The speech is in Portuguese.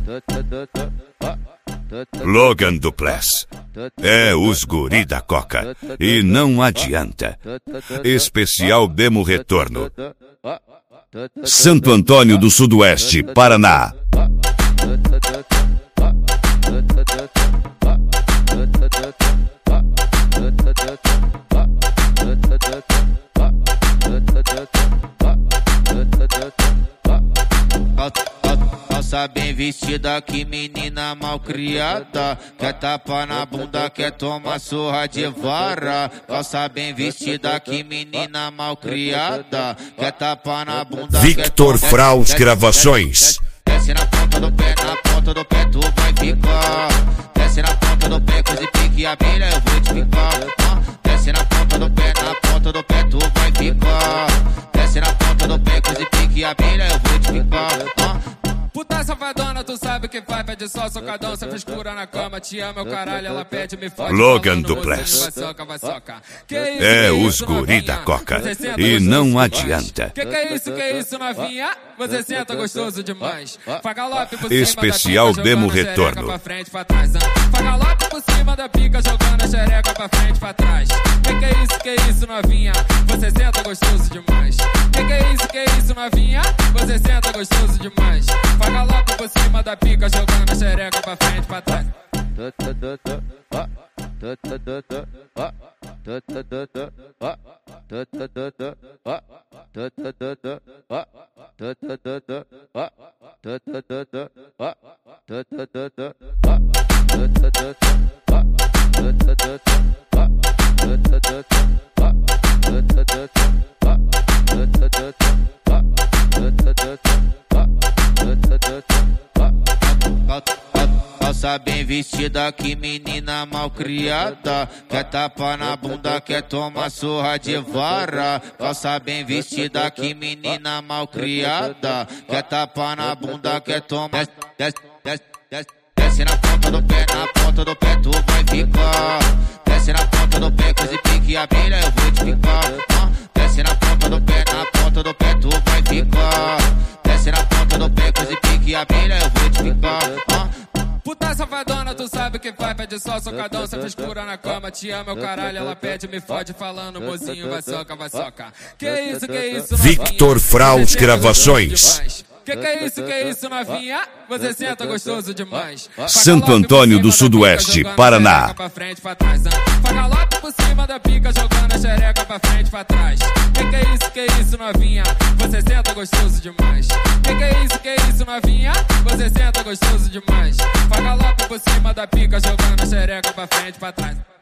Logan Dupless. É os guri da Coca. E não adianta. Especial Demo Retorno. Santo Antônio do Sudoeste, Paraná. Calça bem vestida, que menina mal criada. Quer tapa na bunda, quer tomar surra de vara. Calça bem vestida, que menina mal criada. Quer tapa na bunda. Victor Fraus Gravações. Desce na ponta do pé tu vai ficar. Desce na ponta do pé, coisa e pique abelha, eu vou te picar. Desce na ponta do pé tu vai ficar. Desce na ponta do pé, coisa e pique abelha, eu vou te picar. Puta safadona, tu sabe o que faz, pede só socadão, cê frescura na cama, te ama, meu caralho, ela pede, me fode. Logan Dupless. Vai soca. É os guri da Coca. E não adianta. Que é isso, novinha? Você senta gostoso demais. Fagalope por cima Especial da pica, Demo jogando a xereca Retorno. pra frente, pra trás. Fagalope por cima da pica, jogando a xereca pra frente, pra trás. Que é isso, novinha? Você senta gostoso demais. Que é isso, novinha? Você senta gostoso demais. Fagalope por cima da pica, jogando a xereca pra frente, pra trás. Calça bem vestida, que menina mal criada. Quer tapa na bunda, quer tomar surra de vara. Calça bem vestida, que menina mal criada. Quer tapa na bunda, quer tomar. Desce na ponta do pé tu vai ficar. Desce na ponta do pé, coisa e pique abelha, eu vou te picar. Desce na ponta do pé tu vai ficar. Desce na ponta do pé, coisa e pique abelha, eu vou te picar. Puta safadona, tu sabe o que faz, pede só socadão, cê frescura na cama, te ama, meu caralho, ela pede, me fode, falando, mozinho, vai soca. Que isso, novinha? Victor Fraus Gravações. Que é isso, novinha? Você senta gostoso demais. Santo Antônio do Sudoeste, Paraná. Fagalope por cima da pica, jogando a xereca pra frente, pra trás. Que é isso, novinha? Você senta gostoso demais. Que é isso, novinha? Você senta gostoso demais. Fagalope por cima da pica, jogando a xereca pra frente, pra trás.